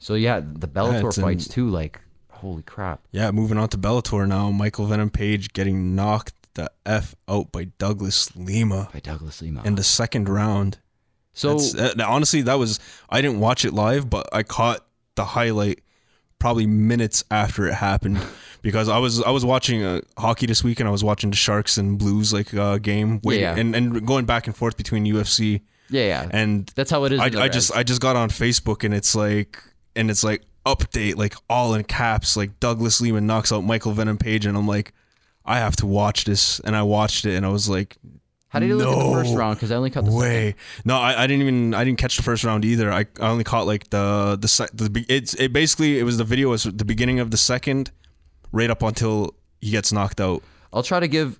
So yeah, the Bellator fights too, like, holy crap. Yeah, moving on to Bellator now. Michael Venom Page getting knocked the F out by Douglas Lima. In the second round. So honestly, I didn't watch it live, but I caught the highlight probably minutes after it happened because I was watching hockey this week, and I was watching the Sharks and Blues game, and going back and forth between UFC. Yeah. And that's how it is. I just got on Facebook, and it's like update, like all in caps, like Douglas Lima knocks out Michael Venom Page, and I'm like, I have to watch this, and I watched it, and I was like, how did you look at the first round? Because I only caught the second. No, I didn't catch the first round either. I only caught like it was the video was the beginning of the second, right up until he gets knocked out. I'll try to give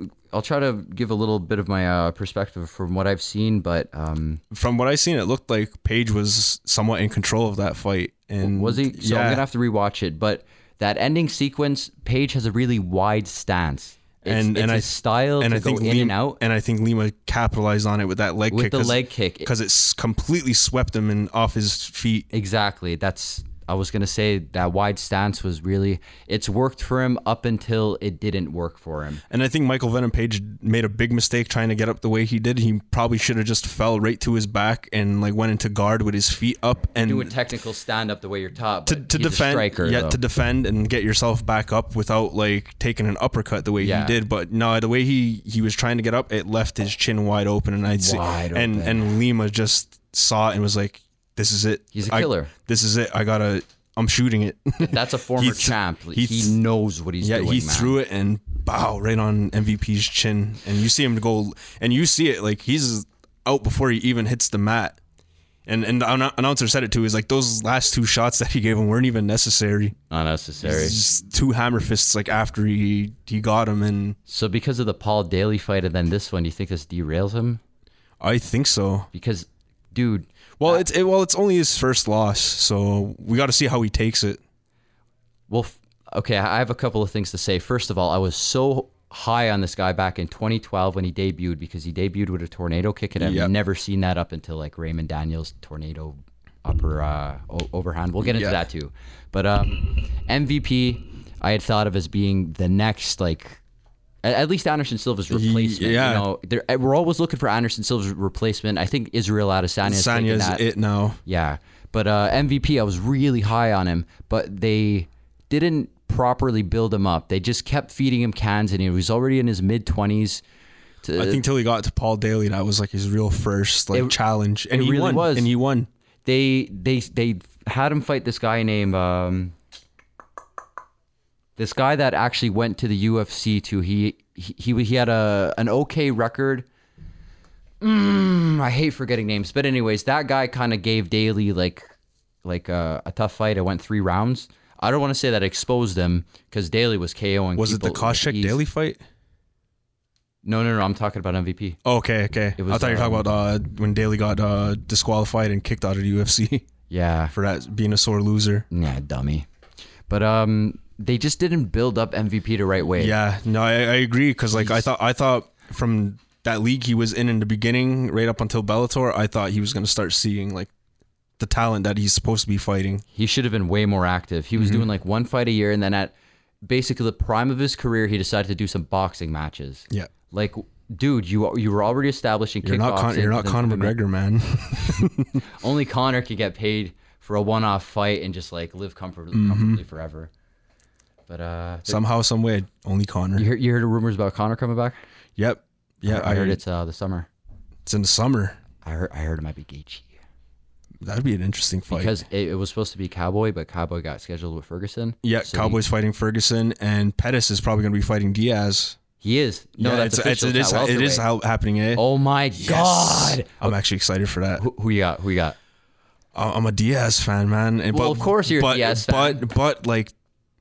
a little bit of my perspective from what I've seen, but from what I've seen, it looked like Page was somewhat in control of that fight. And was he? So I'm gonna have to rewatch it. But that ending sequence, Page has a really wide stance. It's his style to go in and out. And I think Lima capitalized on it with that leg kick. With the leg kick. Because it's completely swept him off his feet. Exactly. I was going to say that wide stance was really, it's worked for him up until it didn't work for him. And I think Michael Venom Page made a big mistake trying to get up the way he did. He probably should have just fell right to his back and like went into guard with his feet up and do a technical stand up the way you're taught. To defend, to defend and get yourself back up without like taking an uppercut the way he did. But no, the way he was trying to get up, it left his chin wide open, and and Lima just saw it and was like, this is it. He's a killer. This is it. I'm shooting it. That's a former champ. He knows what he's doing. Yeah, he threw it and right on MVP's chin. And you see him go, and you see it like he's out before he even hits the mat. And the announcer said it too. He's like, those last two shots that he gave him weren't even necessary. Unnecessary. Just two hammer fists like after he got him. And so because of the Paul Daly fight and then this one, do you think this derails him? I think so. Because, dude. Well, it's only his first loss, so we got to see how he takes it. Well, okay, I have a couple of things to say. First of all, I was so high on this guy back in 2012 when he debuted, because he debuted with a tornado kick, and I've never seen that up until like Raymond Daniels' tornado upper overhand. We'll get into that too. But MVP, I had thought of as being the next like. At least Anderson Silva's replacement. Yeah. You know, we're always looking for Anderson Silva's replacement. I think Israel Adesanya is it now. Yeah. But MVP, I was really high on him, but they didn't properly build him up. They just kept feeding him cans, and he was already in his mid-20s. I think till he got to Paul Daly, that was like his real first challenge. And he really won. And he won. They had him fight this guy named... This guy that actually went to the UFC too, he had an okay record. I hate forgetting names, but anyways, that guy kind of gave Daly like a tough fight. It went 3 rounds. I don't want to say that exposed him because Daly was KOing. Was it the Koscheck Daly fight? No. I'm talking about MVP. Oh, okay. I thought you were talking about when Daly got disqualified and kicked out of the UFC. Yeah, for that being a sore loser. Yeah, dummy. But they just didn't build up MVP the right way. Yeah, no, I agree, because like I thought from that league he was in the beginning, right up until Bellator, I thought he was going to start seeing like the talent that he's supposed to be fighting. He should have been way more active. He was doing like 1 fight a year, and then at basically the prime of his career, he decided to do some boxing matches. Yeah, like, dude, you were already established in kickboxing. You're not Conor McGregor, man. Only Conor can get paid for a one-off fight and just like live comfortably forever. But somehow, some way, only Conor. You heard the rumors about Conor coming back? Yep. Yeah, I heard it's the summer. It's in the summer. I heard it might be Gaethje. That'd be an interesting fight. Because it was supposed to be Cowboy, but Cowboy got scheduled with Ferguson. Yeah, so Cowboy's fighting Ferguson, and Pettis is probably going to be fighting Diaz. He is. No, that's official. It is happening. Eh? Oh my God! I'm actually excited for that. Who you got? I'm a Diaz fan, man. Of course you're a Diaz fan. But like,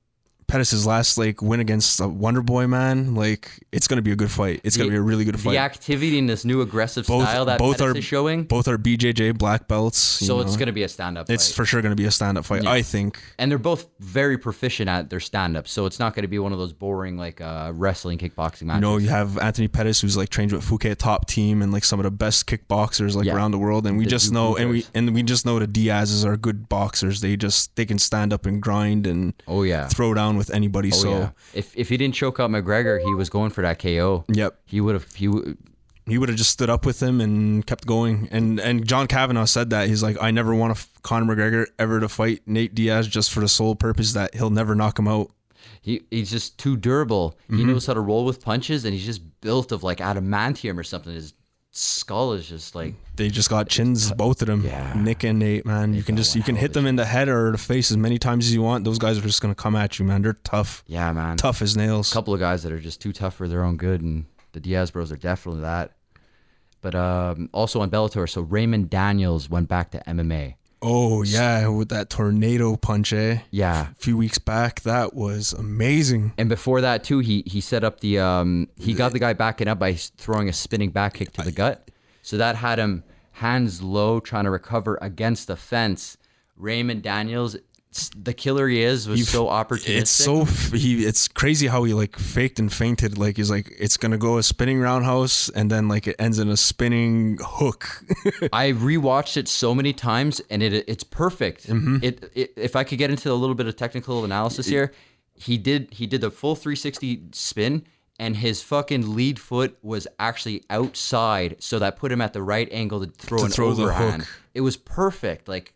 Pettis' last like win against Wonder Boy, man. Like, it's gonna be a good fight. It's gonna be a really good fight. The activity in this new aggressive style that Pettis is showing. Both are BJJ black belts. So it's gonna be a stand-up fight. It's for sure gonna be a stand-up fight, I think. And they're both very proficient at their stand-up, so it's not gonna be one of those boring like wrestling, kickboxing matches. You know, you have Anthony Pettis, who's like trained with Phuket top team and like some of the best kickboxers like around the world, and we just know, and we just know the Diaz's are good boxers. They can stand up and grind and throw down with anybody. If he didn't choke out McGregor, he was going for that KO. Yep. He would have just stood up with him and kept going. And John Kavanagh said that. He's like, I never want Conor McGregor ever to fight Nate Diaz just for the sole purpose that he'll never knock him out. He's just too durable. He knows how to roll with punches, and he's just built of like adamantium or something. His skull is just like, they just got chins, both of them. Yeah. Nick and Nate, man. You can hit them in the head or the face as many times as you want. Those guys are just gonna come at you, man. They're tough. Yeah, man. Tough as nails. A couple of guys that are just too tough for their own good, and the Diaz bros are definitely that. But also on Bellator, so Raymond Daniels went back to MMA. Oh yeah, with that tornado punch, eh? Yeah, a few weeks back, that was amazing. And before that too, he set up the he got the guy backing up by throwing a spinning back kick to the gut. So that had him hands low, trying to recover against the fence. Raymond Daniels, the killer he is, was so opportunistic. It's crazy how he like faked and feinted. Like, he's like, it's gonna go a spinning roundhouse, and then like it ends in a spinning hook. I rewatched it so many times, and it's perfect. If I could get into a little bit of technical analysis here, he did the full 360 spin, and his fucking lead foot was actually outside, so that put him at the right angle to throw an overhand. It was perfect. Like.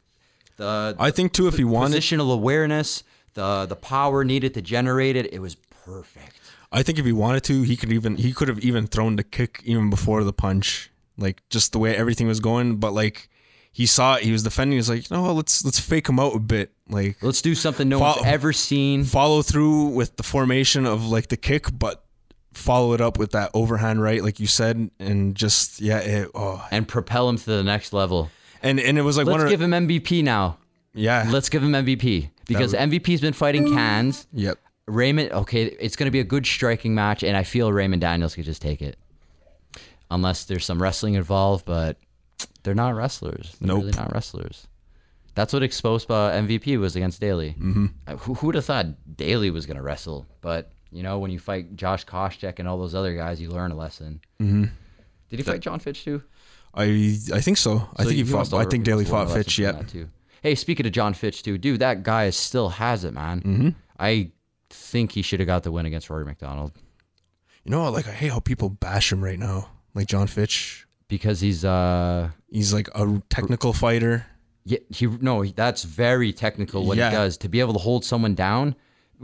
I think too, if he wanted positional awareness, the power needed to generate it, it was perfect. I think if he wanted to, he could have even thrown the kick even before the punch, like just the way everything was going. But like, he saw it, he was defending. He's like, no, let's fake him out a bit. Like, let's do something no one's ever seen. Follow through with the formation of like the kick, but follow it up with that overhand right, like you said, and just and propel him to the next level. And it was like, let's give him MVP now. Yeah. Let's give him MVP. Because MVP's been fighting cans. Yep. Raymond, okay, it's going to be a good striking match, and I feel Raymond Daniels could just take it. Unless there's some wrestling involved, but they're not wrestlers. They're really not wrestlers. That's what exposed MVP was against Daly. Who would have thought Daly was going to wrestle? But, you know, when you fight Josh Koscheck and all those other guys, you learn a lesson. Did he fight John Fitch too? I think so. I think he fought. I think Daly fought Fitch. Yeah. Hey, speaking of John Fitch too, dude, that guy still has it, man. I think he should have got the win against Rory McDonald. You know, like, I hate how people bash him right now, like John Fitch, because he's like a technical fighter. Yeah, that's very technical what he does to be able to hold someone down.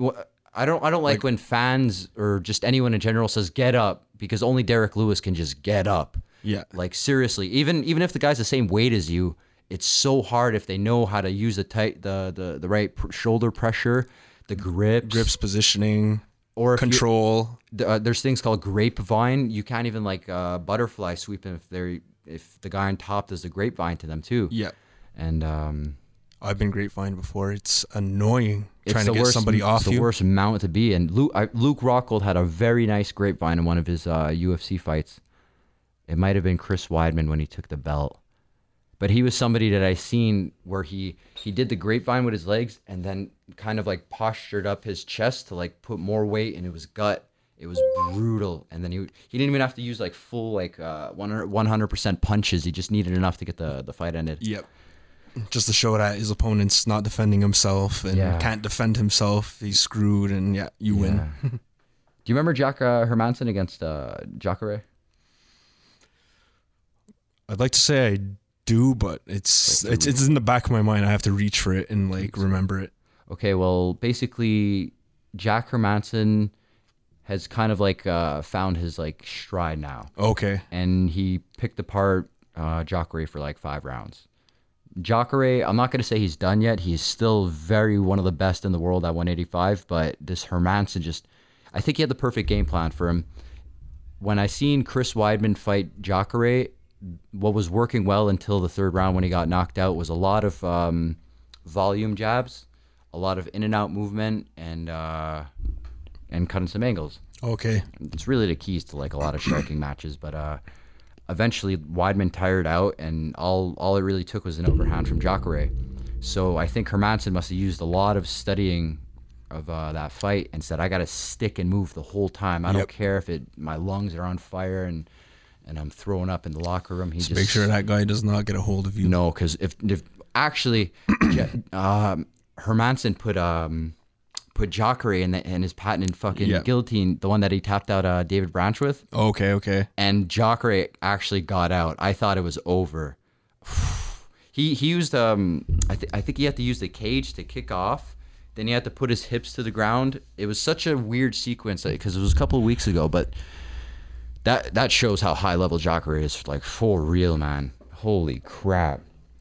I don't like when fans or just anyone in general says get up, because only Derek Lewis can just get up. Yeah. Like, seriously, even if the guy's the same weight as you, it's so hard if they know how to use the right shoulder pressure, the grips positioning, or control. There's things called grapevine. You can't even like butterfly sweep them if the guy on top does the grapevine to them too. Yeah. And I've been grapevine before. It's annoying trying to get somebody off you. It's the worst mount to be. And Luke Rockhold had a very nice grapevine in one of his UFC fights. It might have been Chris Weidman when he took the belt. But he was somebody that I seen where he did the grapevine with his legs and then kind of like postured up his chest to like put more weight in his gut. It was brutal. And then he didn't even have to use like full like 100% punches. He just needed enough to get the fight ended. Yep. Just to show that his opponent's not defending himself and can't defend himself. He's screwed, and you win. Do you remember Jack Hermansson against Jacare? I'd like to say I do, but it's in the back of my mind. I have to reach for it and like remember it. Okay, well, basically, Jack Hermansson has kind of like found his like stride now. Okay. And he picked apart Jacare for like 5 rounds. Jacare, I'm not going to say he's done yet. He's still one of the best in the world at 185, but this Hermansson I think he had the perfect game plan for him. When I seen Chris Weidman fight Jacare, what was working well until the 3rd round when he got knocked out was a lot of volume jabs, a lot of in and out movement, and cutting some angles. Okay. It's really the keys to like a lot of striking matches, but eventually Weidman tired out, and all it really took was an overhand from Jacare. So I think Hermansson must have used a lot of studying of that fight and said, I got to stick and move the whole time. I don't care if my lungs are on fire and I'm throwing up in the locker room. He just make sure that guy does not get a hold of you. No, because if actually Hermansson put Jacare in his patented fucking guillotine, the one that he tapped out David Branch with. Okay. And Jacare actually got out. I thought it was over. He used I think he had to use the cage to kick off. Then he had to put his hips to the ground. It was such a weird sequence because it was a couple of weeks ago, but that shows how high level Jacare is, like, for real, man. Holy crap.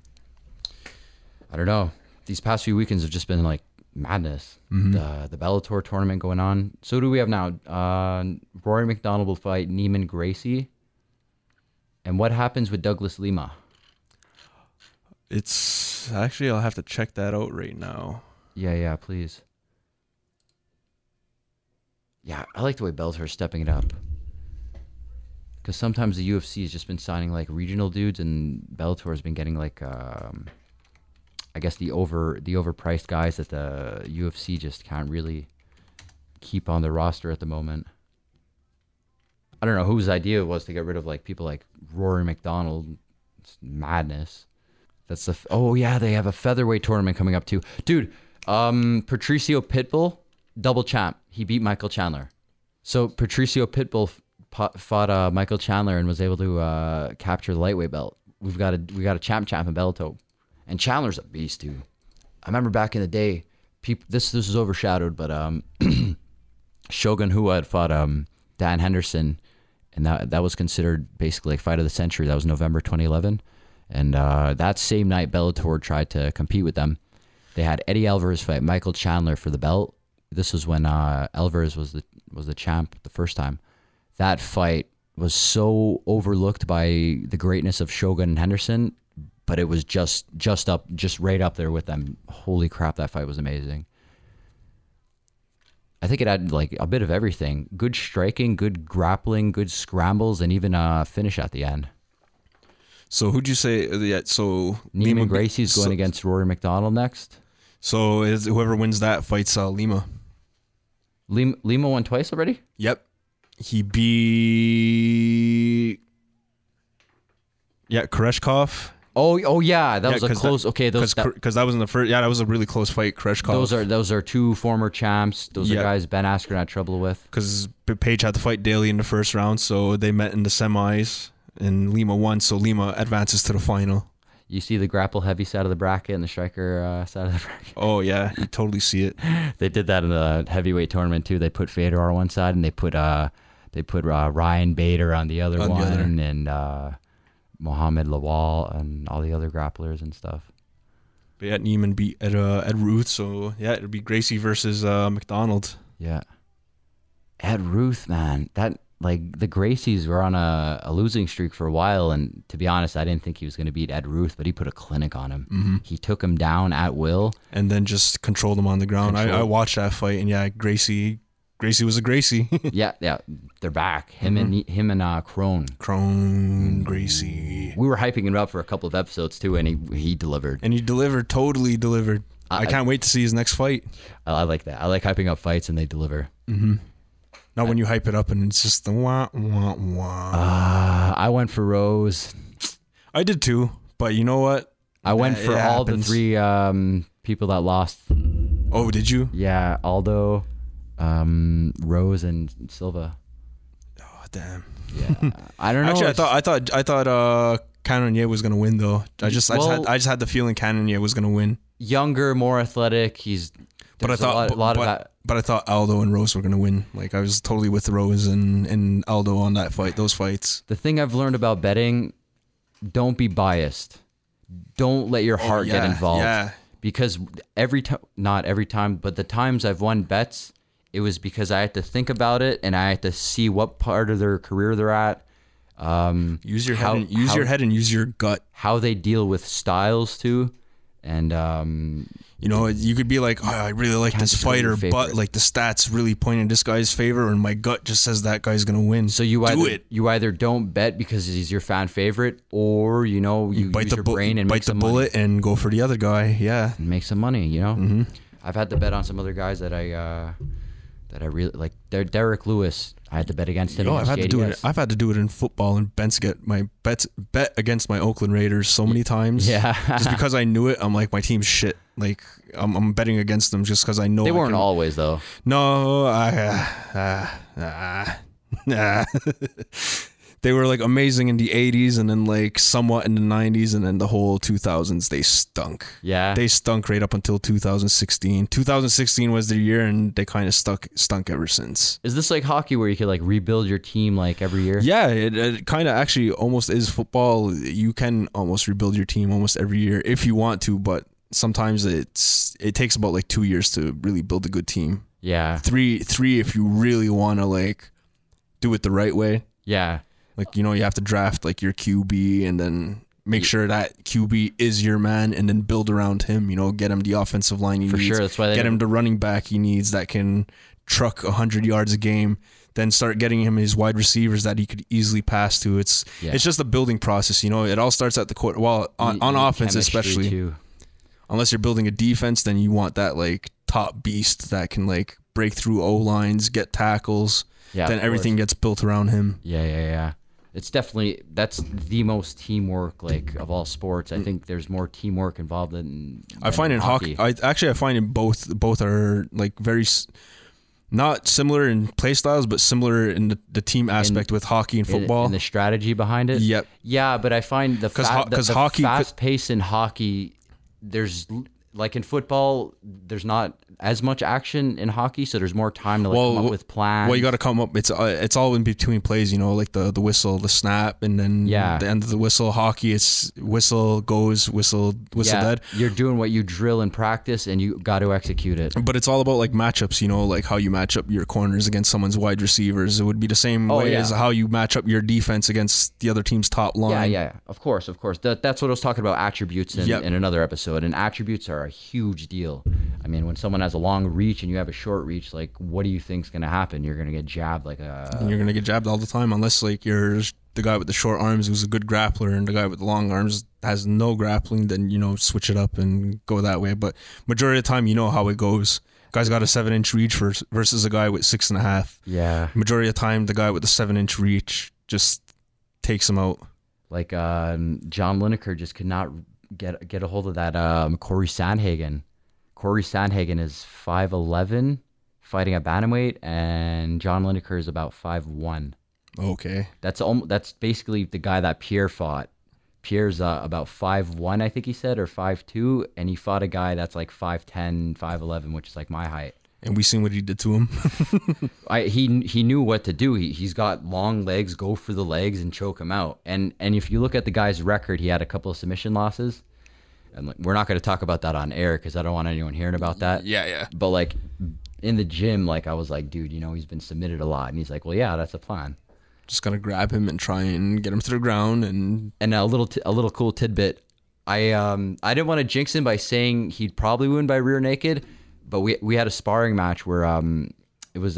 I don't know. These past few weekends have just been like madness. The Bellator tournament going on. So who do we have now? Rory McDonald will fight Neiman Gracie. And what happens with Douglas Lima? It's actually, I'll have to check that out right now. Yeah, please. Yeah, I like the way Bellator is stepping it up. Because sometimes the UFC has just been signing like regional dudes, and Bellator has been getting like, I guess the overpriced guys that the UFC just can't really keep on the roster at the moment. I don't know whose idea it was to get rid of like people like Rory McDonald. It's madness. That's they have a featherweight tournament coming up too, dude. Patricio Pitbull, double champ. He beat Michael Chandler. So Patricio Pitbull fought Michael Chandler and was able to capture the lightweight belt. We got a champ in Bellator, and Chandler's a beast too. I remember back in the day, this was overshadowed, but Shogun Rua had fought Dan Henderson, and that was considered basically like fight of the century. That was November 2011, and that same night Bellator tried to compete with them. They had Eddie Alvarez fight Michael Chandler for the belt. This was when Alvarez was the champ the first time. That fight was so overlooked by the greatness of Shogun and Henderson, but it was just right up there with them. Holy crap, that fight was amazing. I think it had like a bit of everything: good striking, good grappling, good scrambles, and even a finish at the end. So who'd you say? So Neiman Gracie's going against Rory McDonald next. So whoever wins that fights Lima. Lima won twice already? Yep. He beat Koreshkov. Oh yeah, that was a close. Because that was in the first. Yeah, that was a really close fight. Koreshkov. Those are two former champs. Those are guys Ben Askren had trouble with. Because Page had to fight Daly in the first round, so they met in the semis, and Lima won. So Lima advances to the final. You see the grapple heavy side of the bracket and the striker side of the bracket. Oh yeah, you totally see it. They did that in the heavyweight tournament too. They put Fedor on one side and they put Ryan Bader on the other one, and Mohamed Lawal and all the other grapplers and stuff. But yeah, Neiman beat Ed Ruth, so yeah, it'll be Gracie versus McDonald. Yeah, Ed Ruth, man, that. Like, the Gracies were on a losing streak for a while, and to be honest, I didn't think he was going to beat Ed Ruth, but he put a clinic on him. Mm-hmm. He took him down at will. And then just controlled him on the ground. I watched that fight, and yeah, Gracie was a Gracie. yeah, they're back. Him and Crone. Crone, Gracie. We were hyping him up for a couple of episodes, too, and he delivered. And he delivered, totally delivered. I can't wait to see his next fight. I like that. I like hyping up fights, and they deliver. Mm-hmm. Not when you hype it up and it's just the wah, wah, wah. I went for Rose. I did too, but you know what? I went for all the three people that lost. Oh, did you? Yeah, Aldo, Rose, and Silva. Oh, damn. Yeah, I don't know. Actually, I thought Cannonier was gonna win though. I just had the feeling Cannonier was gonna win. Younger, more athletic. But I thought Aldo and Rose were going to win. Like, I was totally with Rose and Aldo on those fights. The thing I've learned about betting, don't be biased. Don't let your heart get involved. Yeah. Because not every time, but the times I've won bets, it was because I had to think about it and I had to see what part of their career they're at. Use your head and use your gut. How they deal with styles too. And you know, you could be like, oh, I really like this fighter, but like the stats really point in this guy's favor, and my gut just says that guy's gonna win. So you either don't bet because he's your fan favorite, or you know you bite use your brain and bite the bullet money. And go for the other guy. Yeah, and make some money. You know, I've had to bet on some other guys that I really like. Derek Lewis. I had to bet against him. I've had to do it in football and get my bet against my Oakland Raiders so many times. Yeah, just because I knew it. I'm like, my team's shit. Like I'm betting against them just because I know they weren't always though. No, they were like amazing in the 80s and then like somewhat in the 90s, and then the whole 2000s they stunk. Yeah, they stunk right up until 2016. 2016 was their year, and they kind of stunk ever since. Is this like hockey where you could like rebuild your team like every year? Yeah, it kind of actually almost is football. You can almost rebuild your team almost every year if you want to, but sometimes it takes about like 2 years to really build a good team. Yeah, three if you really want to like do it the right way. Yeah. Like, you know, you have to draft like your QB and then make sure that QB is your man, and then build around him, you know, get him the offensive line he needs. For sure, that's why get him the running back he needs that can truck 100 yards a game, then start getting him his wide receivers that he could easily pass to. It's just a building process, you know. It all starts at the court. Well, on offense especially. Too. Unless you're building a defense, then you want that like top beast that can like break through O-lines, get tackles. Yeah, then everything gets built around him. Yeah. It's definitely, that's the most teamwork like of all sports. I think there's more teamwork involved than I find in hockey. I find in both are like very not similar in play styles, but similar in the team aspect with hockey and football and the strategy behind it. Yep. Yeah, but I find the fast pace in hockey, there's like in football, there's not as much action in hockey, so there's more time to come up with plans. Well, you got to come up. It's all in between plays, you know, like the whistle, the snap, and then the end of the whistle. Hockey, it's whistle goes, whistle dead. You're doing what you drill in practice, and you got to execute it. But it's all about like matchups, you know, like how you match up your corners against someone's wide receivers. It would be the same way as how you match up your defense against the other team's top line. Yeah. Of course. That's what I was talking about, attributes in another episode, and attributes are a huge deal. I mean, when someone has a long reach and you have a short reach, like, what do you think's going to happen? You're going to get jabbed you're going to get jabbed all the time, unless like you're the guy with the short arms who's a good grappler, and the guy with the long arms has no grappling. Then, you know, switch it up and go that way. But majority of the time, you know how it goes. Guy's got a 7-inch reach versus a guy with 6.5. Yeah. Majority of the time, the guy with the 7-inch reach just takes him out. Like John Lineker just could not get a hold of that Corey Sandhagen. Corey Sandhagen is 5'11", fighting at bantamweight, and John Lineker is about 5'1". Okay. That's basically the guy that Pierre fought. Pierre's about 5'1", I think he said, or 5'2", and he fought a guy that's like 5'10", 5'11", which is like my height. And we seen what he did to him. He knew what to do. He's got long legs, go for the legs and choke him out. And if you look at the guy's record, he had a couple of submission losses. And like, we're not going to talk about that on air because I don't want anyone hearing about that. Yeah. But like in the gym, like I was like, dude, you know, he's been submitted a lot. And he's like, well, yeah, that's the plan. Just gonna grab him and try and get him to the ground. And a little cool tidbit. I didn't want to jinx him by saying he'd probably win by rear naked, but we had a sparring match where it was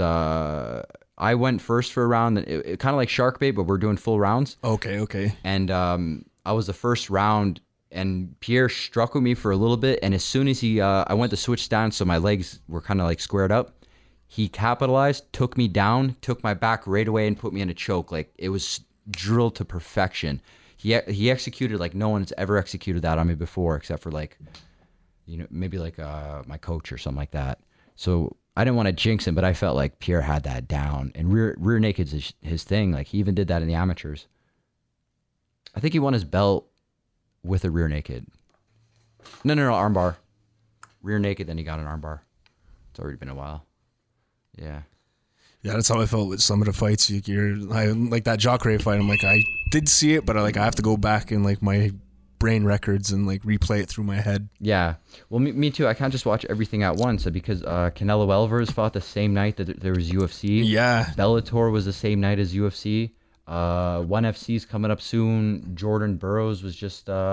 I went first for a round. It kind of like shark bait, but we're doing full rounds. Okay. And I was the first round. And Pierre struck with me for a little bit, and as soon as I went to switch down, so my legs were kind of like squared up, he capitalized, took me down, took my back right away, and put me in a choke. Like, it was drilled to perfection. He executed like no one's ever executed that on me before, except for like, you know, maybe like my coach or something like that. So I didn't want to jinx him, but I felt like Pierre had that down. And rear naked's his thing. Like, he even did that in the amateurs. I think he won his belt with a rear naked. No, armbar. Rear naked, then he got an armbar. It's already been a while. Yeah, that's how I felt with some of the fights. Like that Jacare fight. I'm like, I did see it, but I have to go back and like my brain records and like replay it through my head. Yeah, well, me too. I can't just watch everything at once because Canelo Alvarez fought the same night that there was UFC. Yeah, Bellator was the same night as UFC. ONE FC's coming up soon. Jordan Burroughs was just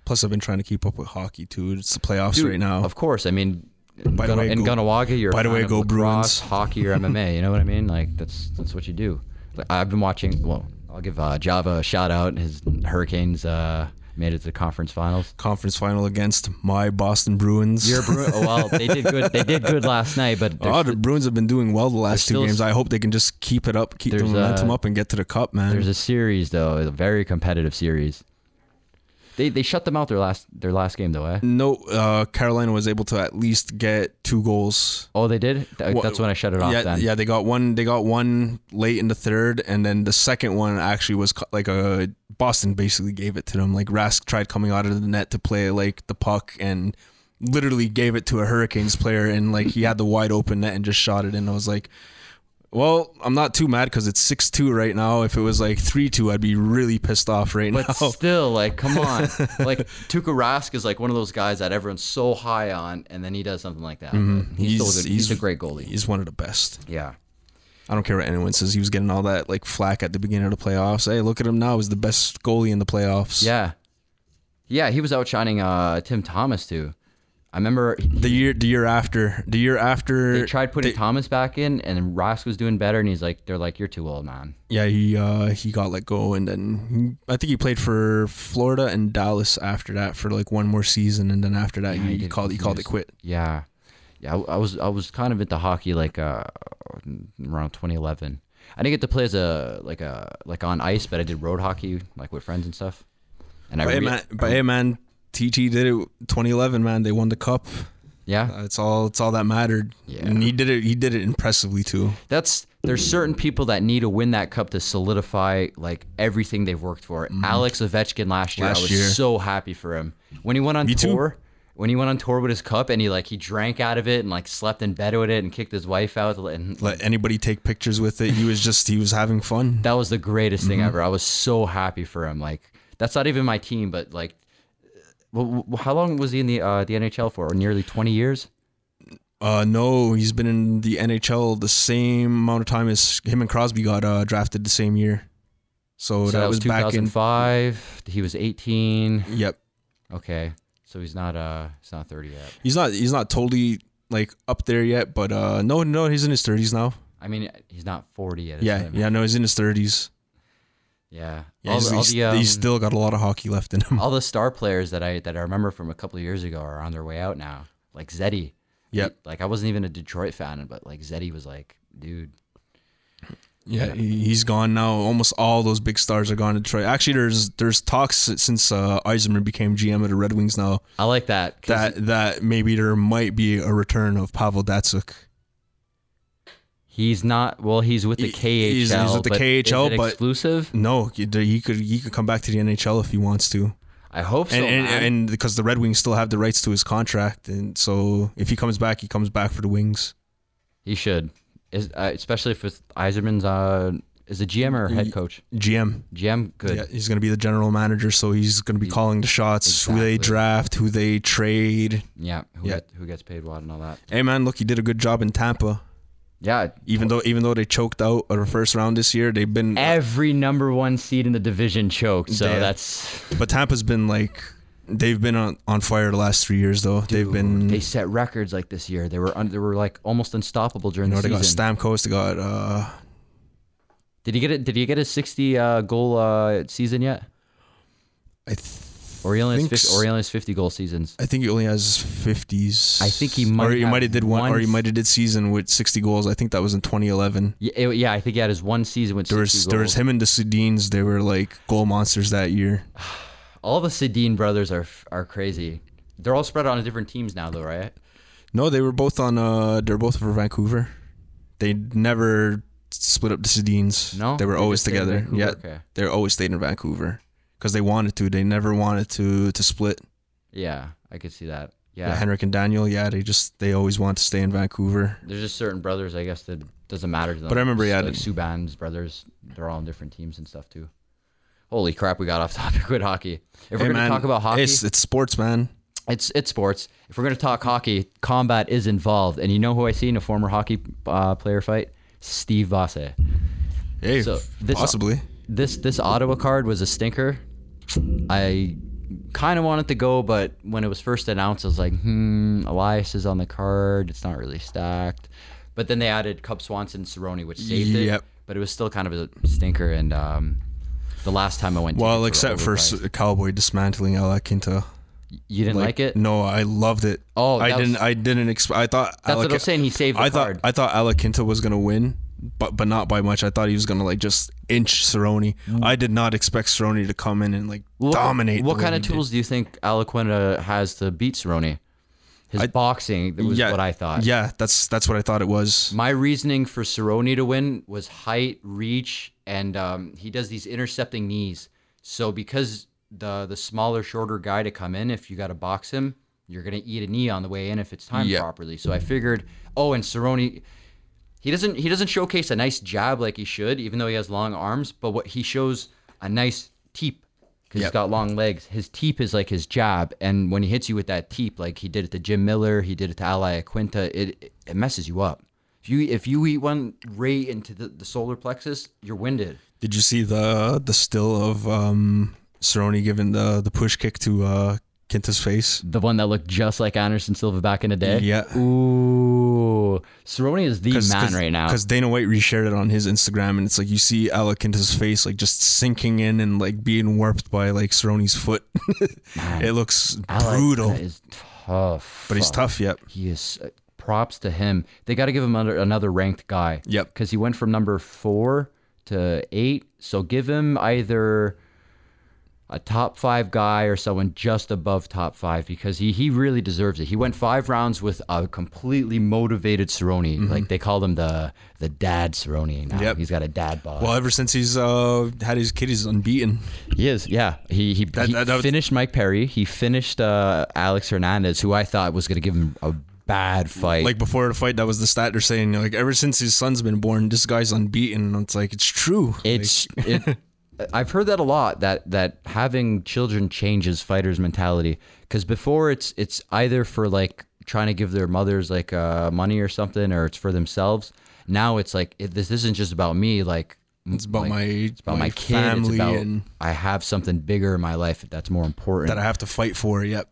Plus, I've been trying to keep up with hockey too. It's the playoffs right now. Of course, I mean, By the way, in Gunawaga, you're by the way, go go Bruins. hockey or MMA. You know what I mean? Like that's what you do. Like, I've been watching. Well, I'll give Java a shout out. His Hurricanes made it to the conference finals. Conference final against my Boston Bruins. Your well, they did good. They did good last night, but the Bruins have been doing well the last two games. I hope they can just keep it up, keep the momentum up, and get to the cup, man. There's a series though, a very competitive series. They shut them out their last game though, eh? No, Carolina was able to at least get 2 goals. Oh, they did. That's when I shut it off. Then. Yeah, they got one. They got one late in the third, and then the second one actually was like Boston basically gave it to them. Like Rask tried coming out of the net to play like the puck, and literally gave it to a Hurricanes player, and like he had the wide open net and just shot it in. I was like, well, I'm not too mad because it's 6-2 right now. If it was like 3-2, I'd be really pissed off now. But still, like, come on. Like, Tuukka Rask is like one of those guys that everyone's so high on, and then he does something like that. Mm-hmm. He's still good. He's a great goalie. He's one of the best. Yeah. I don't care what anyone says. He was getting all that like flack at the beginning of the playoffs. Hey, look at him now. He's the best goalie in the playoffs. Yeah. Yeah, he was outshining Tim Thomas, too. I remember the year after they tried putting Thomas back in, and Rask was doing better, and they're like, you're too old, man. Yeah, he got let go, and then I think he played for Florida and Dallas after that for like one more season, and then after that he called it quit. Yeah, I was kind of into hockey like around 2011. I didn't get to play as on ice, but I did road hockey like with friends and stuff. And hey man. TT did it 2011, man. They won the cup. Yeah. It's all that mattered. Yeah. And he did it impressively too. There's certain people that need to win that cup to solidify like everything they've worked for. Alex Ovechkin last year, I was so happy for him. When he went on tour, when he went on tour with his cup and he drank out of it and like slept in bed with it and kicked his wife out and let anybody take pictures with it. He was having fun. That was the greatest thing ever. I was so happy for him. Like that's not even my team, but like well, how long was he in the NHL for? Nearly 20 years? No, he's been in the NHL the same amount of time as him and Crosby got drafted the same year. So that was 2005. He was 18. Yep. Okay, so he's not 30 yet. He's not totally like up there yet, but no, he's in his 30s now. I mean, he's not 40 yet. No, he's in his 30s. Yeah, he's still got a lot of hockey left in him. All the star players that I remember from a couple of years ago are on their way out now. Like Zeddy. Yep. Like I wasn't even a Detroit fan, but like Zeddy was like, dude. Yeah, he's gone now. Almost all those big stars are gone to Detroit. Actually, there's talks since Yzerman became GM of the Red Wings now. I like that. That maybe there might be a return of Pavel Datsyuk. He's not. Well, he's with the KHL. He's with the KHL, is it exclusive? No, he could come back to the NHL if he wants to. I hope so. And because the Red Wings still have the rights to his contract, and so if he comes back, he comes back for the Wings. He should, especially if it's Yzerman's. Is it GM or head coach? GM, good. Yeah, he's going to be the general manager, so he's going to be calling the shots, exactly. Who they draft, who they trade. Yeah, who gets paid what and all that. Hey man, look, he did a good job in Tampa. Yeah, even though they choked out of the first round this year, they've been every number one seed in the division choked. So But Tampa's been like they've been on fire the last 3 years though. Dude, they set records like this year. They were like almost unstoppable during the season. They got Stamkos. They got. Did he get it? Did he get a 60 goal season yet? Or he only has 50 goal seasons. I think he only has 50s. I think he might. Or he might have did one. Or he might have did season with 60 goals. I think that was in 2011. Yeah, I think he had his one season with 60 goals. There was him and the Sedins. They were like goal monsters that year. All the Sedin brothers are crazy. They're all spread on different teams now, though, right? No, they were both on. They're both for Vancouver. They never split up the Sedins. No, they were always together. Yeah, okay. They always stayed in Vancouver. Because they wanted to. They never wanted to split. Yeah, I could see that. Yeah, Henrik and Daniel, they always want to stay in Vancouver. There's just certain brothers, I guess, that doesn't matter to them. But I remember, like Subban's brothers, they're all on different teams and stuff too. Holy crap, we got off topic with hockey. If we're going to talk about hockey... It's sports, man. It's sports. If we're going to talk hockey, combat is involved. And you know who I see in a former hockey player fight? Steve Bosse. Hey, possibly. This Ottawa card was a stinker. I kind of wanted to go, but when it was first announced, I was like, Elias is on the card. It's not really stacked. But then they added Cub Swanson and Cerrone, which saved it. But it was still kind of a stinker. And the last time I went, well, except for Cowboy dismantling Ala Quinta. You didn't like it? No, I loved it. Oh, I didn't expect. I thought that's what I was saying. He saved the card. I thought Ala Quinta was gonna win, but not by much. I thought he was gonna like just inch Cerrone. I did not expect Cerrone to come in and like dominate. What kind of tools do you think Ala Quinta has to beat Cerrone? His boxing was what I thought. Yeah, that's what I thought it was. My reasoning for Cerrone to win was height, reach, and he does these intercepting knees. So because the smaller, shorter guy to come in, if you got to box him, you're going to eat a knee on the way in if it's timed properly. So I figured, and Cerrone, he doesn't showcase a nice jab like he should, even though he has long arms, but what he shows a nice teep because he's got long legs. His teep is like his jab, and when he hits you with that teep, like he did it to Jim Miller, he did it to Ala Quinta, it messes you up. If you eat one right into the solar plexus, you're winded. Did you see the still of Cerrone giving the push kick to Quinta's face? The one that looked just like Anderson Silva back in the day? Yeah. Ooh. Cerrone is the man right now. Because Dana White reshared it on his Instagram, and it's like you see Ala Quinta's face like just sinking in and like being warped by like Cerrone's foot. It looks brutal. That is tough. But he's tough, yep. He is. Props to him. They got to give him another ranked guy. Yep. Because he went from number 4 to 8. So give him either a top 5 guy or someone just above top 5 because he really deserves it. He went 5 rounds with a completely motivated Cerrone. Like they called him the dad Cerrone now. Yep. He's got a dad bod. Well, ever since he's had his kid, he's unbeaten. He is, yeah. He finished Mike Perry. He finished Alex Hernandez, who I thought was going to give him a bad fight. Like before the fight, that was the stat they're saying. Like ever since his son's been born, this guy's unbeaten. And it's like it's true. I've heard that a lot. That having children changes fighters' mentality. Because before it's either for like trying to give their mothers like money or something, or it's for themselves. Now it's like this isn't just about me. Like it's about my kid. Family, it's about and I have something bigger in my life that's more important that I have to fight for. Yep.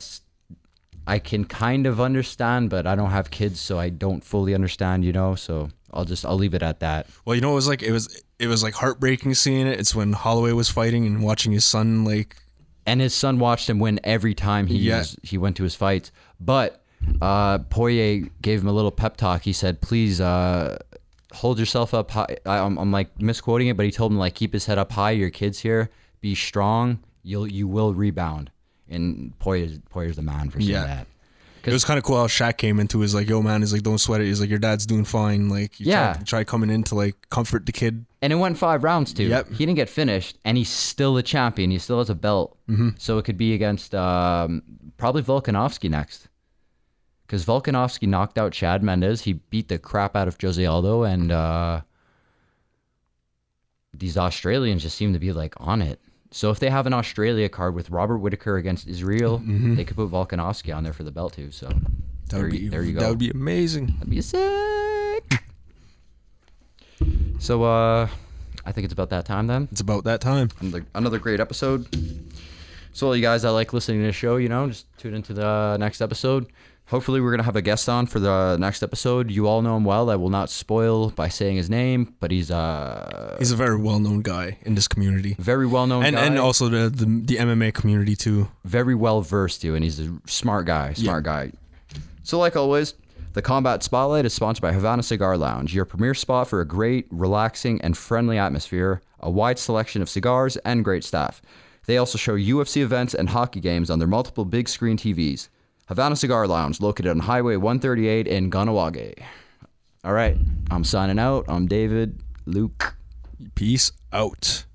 I can kind of understand, but I don't have kids, so I don't fully understand, so I'll leave it at that. Well, it was like it was like heartbreaking seeing it. It's when Holloway was fighting and watching his son and his son watched him win every time he went to his fights. But Poirier gave him a little pep talk. He said, "Please hold yourself up high." I'm like misquoting it, but he told him like keep his head up high. Your kid's here. Be strong. You will rebound. And Poirier's the man for saying that. It was kind of cool how Shaq came into his like, yo man, he's like, don't sweat it. He's like, your dad's doing fine. Like, try coming in to like comfort the kid. And it went 5 rounds too. Yep. He didn't get finished, and he's still a champion. He still has a belt. Mm-hmm. So it could be against probably Volkanovski next. Because Volkanovski knocked out Chad Mendes. He beat the crap out of Jose Aldo, and these Australians just seem to be like on it. So if they have an Australia card with Robert Whittaker against Israel, they could put Volkanovski on there for the belt too. So there you go. That would be amazing. That'd be sick. So I think it's about that time then. It's about that time. Another great episode. So all you guys that like listening to the show, just tune into the next episode. Hopefully we're going to have a guest on for the next episode. You all know him well. I will not spoil by saying his name, but he's a very well-known guy in this community. Very well-known guy. And also the MMA community too. Very well-versed too, and he's a smart guy. Guy. So like always, the Combat Spotlight is sponsored by Havana Cigar Lounge, your premier spot for a great, relaxing, and friendly atmosphere, a wide selection of cigars, and great staff. They also show UFC events and hockey games on their multiple big screen TVs. Havana Cigar Lounge, located on Highway 138 in Kahnawake. All right, I'm signing out. I'm David. Luke. Peace out.